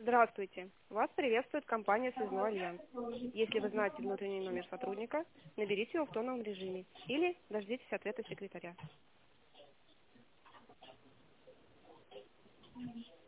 Здравствуйте. Вас приветствует компания «Связной альянс». Если вы знаете внутренний номер сотрудника, наберите его в тоновом режиме или дождитесь ответа секретаря.